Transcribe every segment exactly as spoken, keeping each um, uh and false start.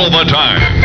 all the time.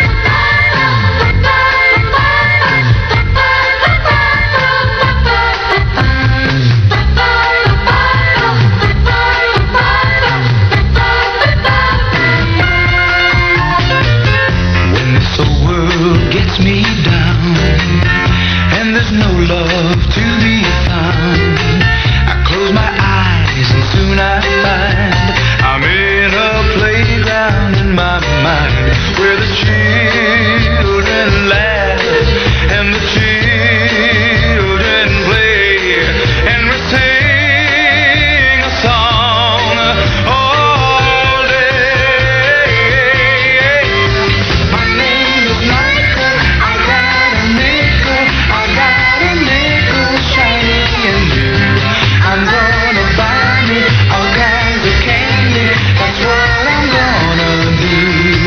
When this whole world gets me down and there's no love to be found, I close my eyes and soon I find I'm in a playground in my mind where the children laugh and the children play and we sing a song all day. My name is Michael, I got a nickel, I got a nickel shiny and new. I'm gonna buy me all kinds of candy, that's what I'm gonna do.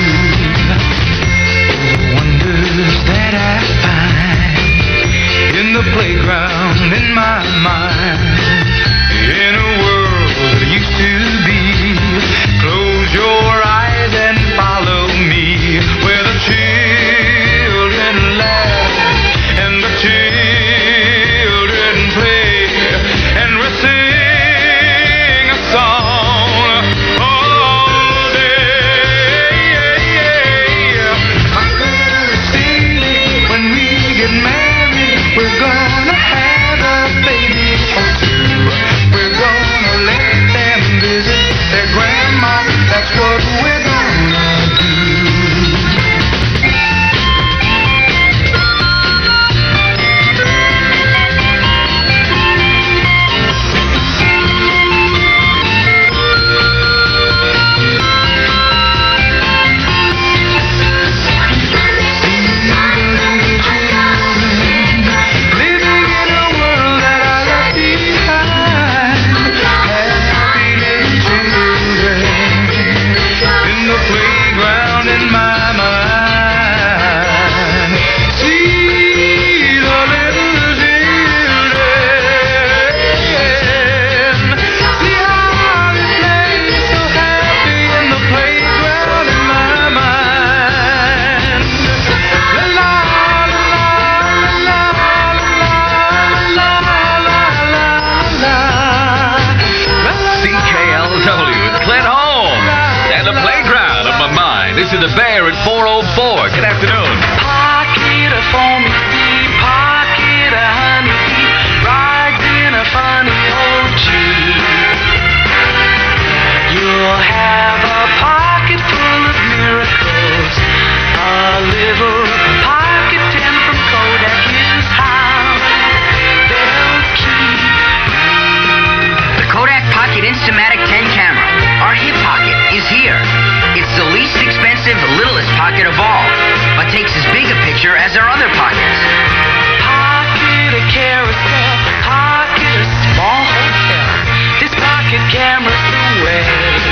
Oh, the wonders that I find in the playground in my mind, in a world that used to be. Close your eyes and follow me, where the children laugh and the children play and we sing a song all day. I'm gonna sing it when we get married. We're gonna have a baby or two. We're gonna let them visit their grandma. That's what we're gonna do. Living in a world that I left behind. Happy little children in the playground in my mind. See the little children. See how they play so happy in the playground in my mind. La la la la la la la. C K L W with Clint Holmes and the playground of my mind. This is the Bear at four oh four. Good afternoon. Pocket of foamy sea, pocket of honey, rides in a funny old jeep. You'll have a pocket full of miracles, a little pocket tin from Kodak is how they'll keep. The Kodak Pocket Instamatic ten camera, our hip pocket, is here. It's the least expensive, littlest pocket of all, but takes as big a picture as our other pockets. Pocket of carousel, pocket of small hotel. This pocket camera's the way.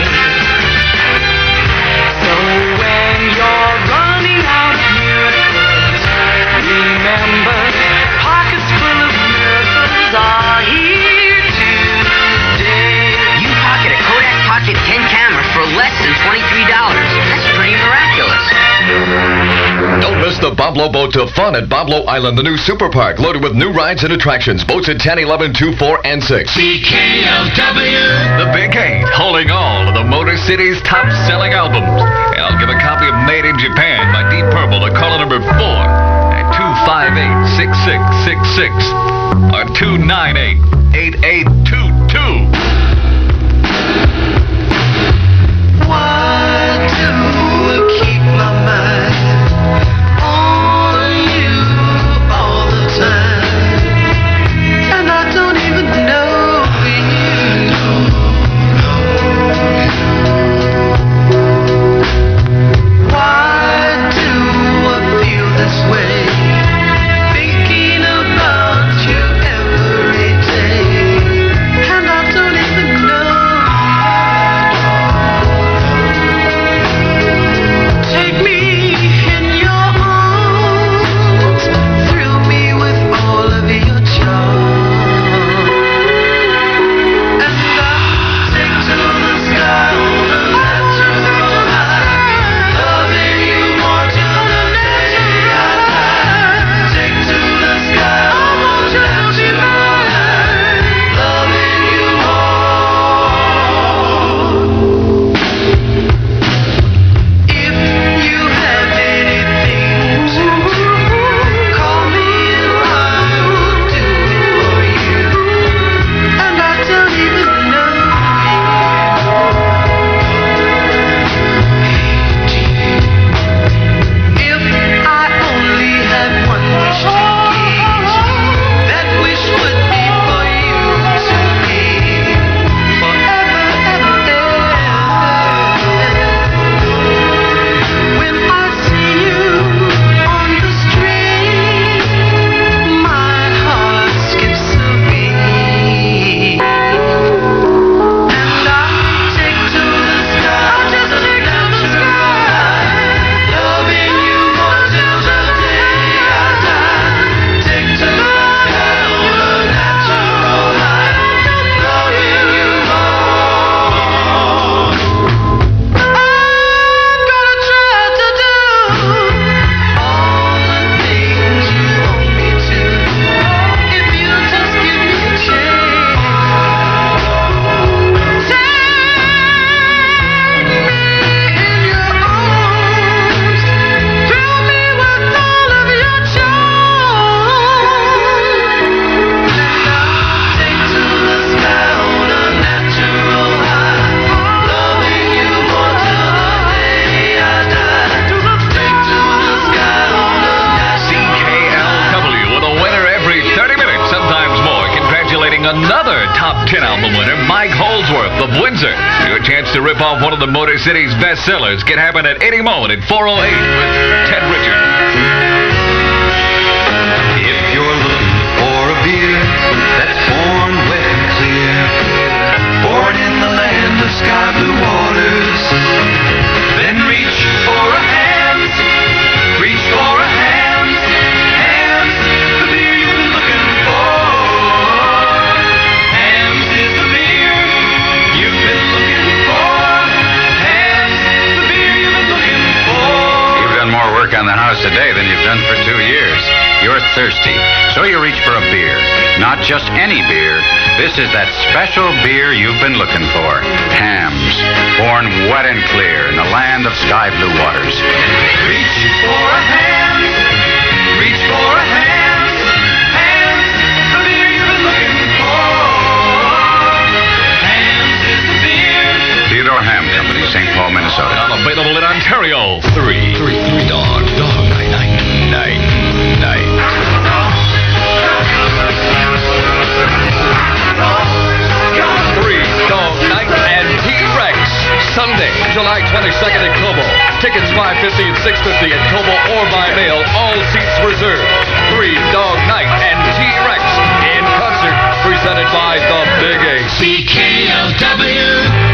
So when you're running out of miracles, remember, pockets full of miracles are here today. You pocket a Kodak Pocket ten camera for less than twenty-three dollars. That's pretty miraculous. Don't miss the Boblo Boat to Fun at Boblo Island, the new super park, loaded with new rides and attractions. Boats at ten, eleven, two, four, and six. C K L W. The Big Eight, holding all of the Motor City's top-selling albums. And I'll give a copy of Made in Japan by Deep Purple to caller number four at two five eight, six six six six or two nine eight, eight eight two two. Why do I keep my mind on you all the time? And I don't even know you. Why do I feel this way? Thinking about you every day. And I don't Album winner Mike Holdsworth of Windsor. Your chance to rip off one of the Motor City's bestsellers can happen at any moment at four oh eight with Ted Richards. If you're looking for a beer that's born wet and clear, born in the land of sky blue waters, then reach for a Hamm's, reach for a Hamm's, Hamm's, the beer you've been looking for. Hamm's is the beer you've been looking for. Hamm's, the beer you've been looking for. You've done more work on the house today than you've done for two years. You're thirsty, so you reach for a beer. Not just any beer. This is that special beer you've been looking for. Hamm's, born wet and clear in the land of sky blue waters. Reach for a Hamm's, reach for a Hamm's, Hamm's, the beer you've been looking for. Hamm's is the beer. Theodore Ham Company, Saint Paul, Minnesota. Available in Ontario. Three. Three, three dog, dog, night, night, night, night. Three Dog Night and T-Rex. Sunday, July twenty-second at Cobo. Tickets five fifty and six fifty at Cobo or by mail. All seats reserved. Three Dog Night and T-Rex in concert, presented by the Big Eight. C K L W.